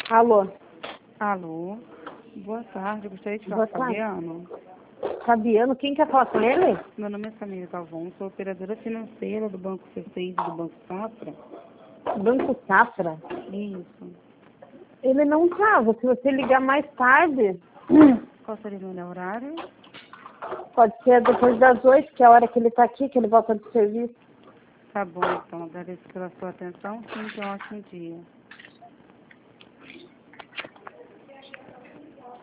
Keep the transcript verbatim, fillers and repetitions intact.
Alô? Alô, boa tarde, gostaria de Boa falar com o tarde. Fabiano. Fabiano, quem quer falar com ele? Meu nome é Samira Galvão, sou operadora financeira do Banco C seis e do Banco Safra. Banco Safra. Isso. Ele não tava. Se você ligar mais tarde, Qual seria o melhor horário? pode ser depois das oito, que é a hora que ele tá aqui, que ele volta do serviço. Tá bom, então, agradeço pela sua atenção, sim, tenha um ótimo dia.